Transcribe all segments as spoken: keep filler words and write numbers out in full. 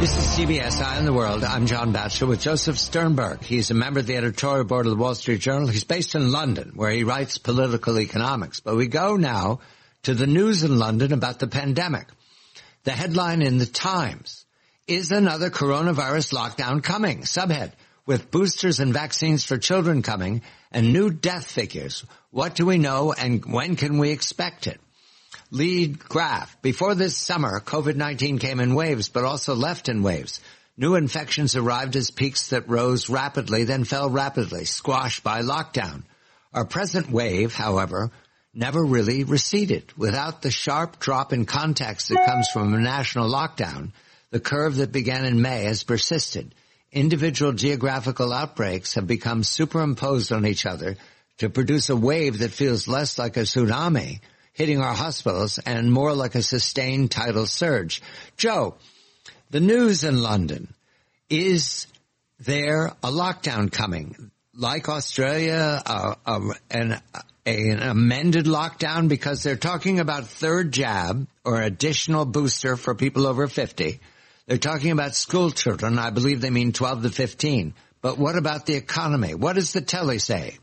This is C B S Eye on the World. I'm John Batchelor with Joseph Sternberg. He's a member of the editorial board of the Wall Street Journal. He's based in London, where he writes political economics. But we go now to the news in London about the pandemic. The headline in the Times: is another coronavirus lockdown coming? Subhead: with boosters and vaccines for children coming and new death figures, what do we know and when can we expect it? Lead graph: before this summer, COVID nineteen came in waves, but also left in waves. New infections arrived as peaks that rose rapidly, then fell rapidly, squashed by lockdown. Our present wave, however, never really receded. Without the sharp drop in contacts that comes from a national lockdown, the curve that began in May has persisted. Individual geographical outbreaks have become superimposed on each other to produce a wave that feels less like a tsunami hitting our hospitals and more like a sustained tidal surge. Joe, the news in London: is there a lockdown coming? Like Australia, uh, uh, an, a, an amended lockdown? Because they're talking about third jab or additional booster for people over fifty. They're talking about school children. I believe they mean twelve to fifteen. But what about the economy? What does the telly say?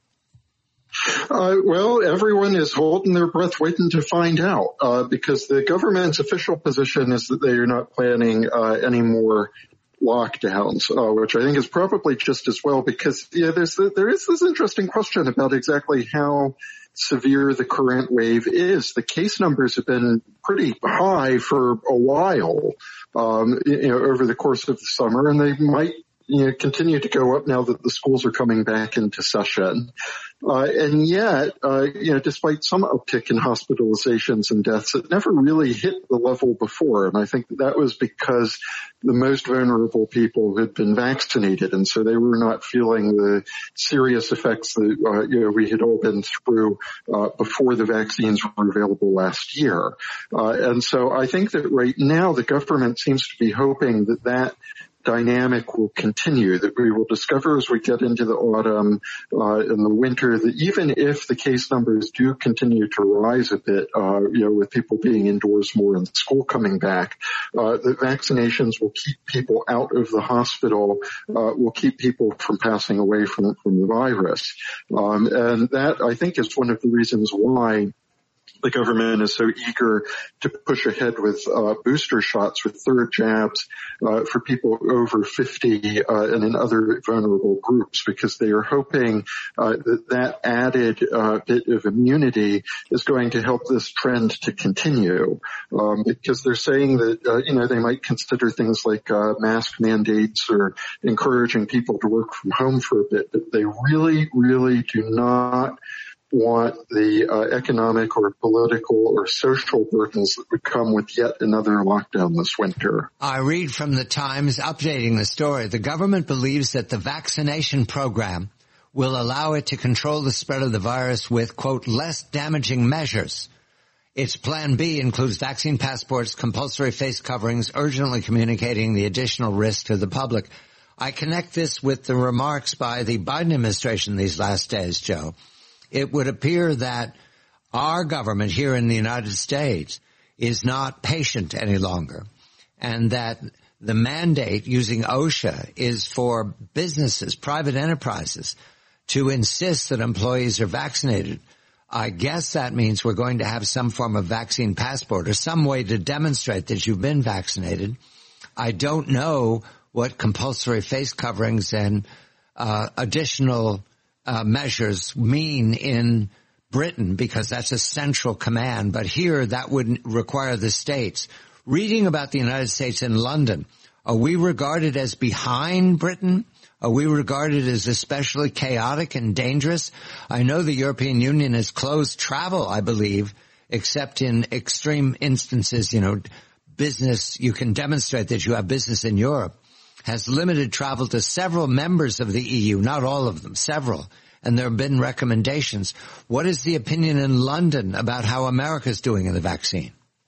Uh, well, everyone is holding their breath waiting to find out, uh, because the government's official position is that they are not planning uh, any more lockdowns, uh, which I think is probably just as well, because yeah, there's there is this interesting question about exactly how severe the current wave is. The case numbers have been pretty high for a while, um, you know, over the course of the summer, and they might you know, continue to go up now that the schools are coming back into session. Uh, and yet, uh, you know, despite some uptick in hospitalizations and deaths, it never really hit the level before. And I think that was because the most vulnerable people had been vaccinated, and so they were not feeling the serious effects that, uh, you know, we had all been through, uh, before the vaccines were available last year. Uh, and so I think that right now the government seems to be hoping that that dynamic will continue, that we will discover as we get into the autumn uh, and the winter that even if the case numbers do continue to rise a bit, uh, you know, with people being indoors more and school coming back, uh, that vaccinations will keep people out of the hospital, uh, will keep people from passing away from, from the virus. Um, and that, I think, is one of the reasons why the government is so eager to push ahead with uh, booster shots, with third jabs uh, for people over fifty uh, and in other vulnerable groups, because they are hoping uh, that that added uh, bit of immunity is going to help this trend to continue. Um, because they're saying that, uh, you know, they might consider things like uh, mask mandates or encouraging people to work from home for a bit, but they really, really do not want the uh, economic or political or social burdens that would come with yet another lockdown this winter. I read from the Times updating the story. The government believes that the vaccination program will allow it to control the spread of the virus with, quote, less damaging measures. Its plan B includes vaccine passports, compulsory face coverings, urgently communicating the additional risk to the public. I connect this with the remarks by the Biden administration these last days, Joe. It would appear that our government here in the United States is not patient any longer, and that the mandate using OSHA is for businesses, private enterprises, to insist that employees are vaccinated. I guess that means we're going to have some form of vaccine passport or some way to demonstrate that you've been vaccinated. I don't know what compulsory face coverings and uh, additional Uh, measures mean in Britain, because that's a central command. But here, that would require the states. Reading about the United States in London, are we regarded as behind Britain? Are we regarded as especially chaotic and dangerous? I know the European Union has closed travel, I believe, except in extreme instances, you know, business, you can demonstrate that you have business in Europe, has limited travel to several members of the E U, not all of them, several. And there have been recommendations. What is the opinion in London about how America's doing in the vaccine?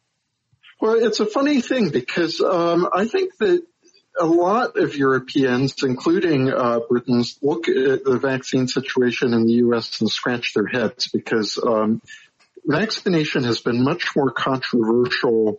Well, it's a funny thing, because um, I think that a lot of Europeans, including uh, Britons, look at the vaccine situation in the U S and scratch their heads, because um, vaccination has been much more controversial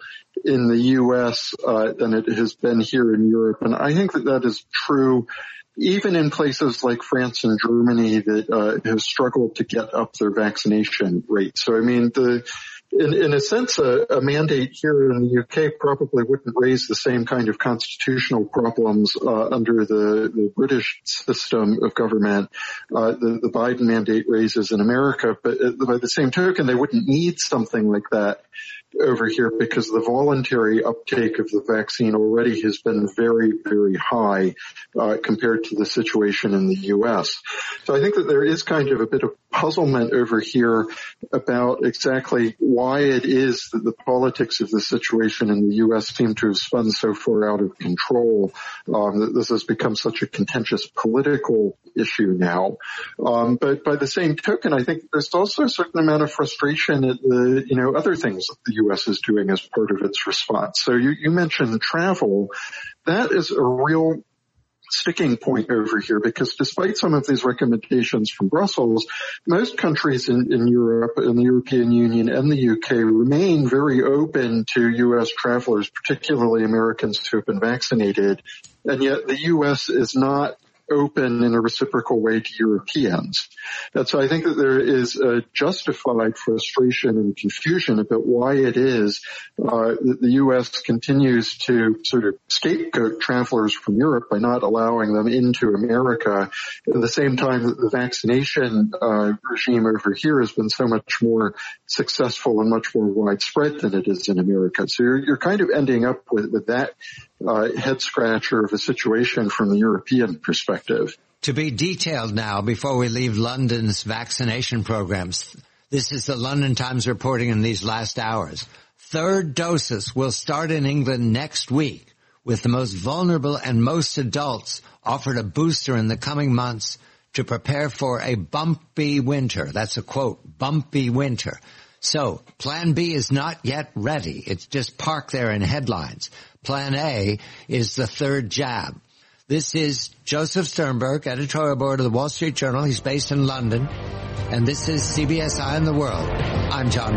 in the U S uh, than it has been here in Europe. And I think that that is true even in places like France and Germany that uh, have struggled to get up their vaccination rate. So, I mean, the In, in a sense, a, a mandate here in the U K probably wouldn't raise the same kind of constitutional problems uh, under the, the British system of government uh, the, the Biden mandate raises in America. But by the same token, they wouldn't need something like that over here because the voluntary uptake of the vaccine already has been very, very high uh, compared to the situation in the U S. So I think that there is kind of a bit of puzzlement over here about exactly why it is that the politics of the situation in the U S seem to have spun so far out of control, um, that this has become such a contentious political issue now. Um, but by the same token, I think there's also a certain amount of frustration at the, you know, other things that the U S is doing as part of its response. So you, you mentioned travel. That is a real sticking point over here because despite some of these recommendations from Brussels, most countries in, in Europe, in the European Union and the U K remain very open to U S travelers, particularly Americans who have been vaccinated. And yet the U S is not open in a reciprocal way to Europeans. And so I think that there is a justified frustration and confusion about why it is uh, that the U S continues to sort of scapegoat travelers from Europe by not allowing them into America at the same time that the vaccination uh, regime over here has been so much more successful and much more widespread than it is in America. So you're, you're kind of ending up with, with that uh, head scratcher of a situation from the European perspective. To be detailed now, before we leave London's vaccination programs, this is the London Times reporting in these last hours. Third doses will start in England next week, with the most vulnerable and most adults offered a booster in the coming months to prepare for a bumpy winter. That's a quote, bumpy winter. So Plan B is not yet ready. It's just parked there in headlines. Plan A is the third jab. This is Joseph Sternberg, editorial board of the Wall Street Journal. He's based in London. And this is C B S Eye on the World. I'm John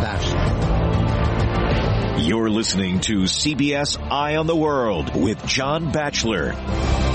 Batchelor. You're listening to C B S Eye on the World with John Batchelor.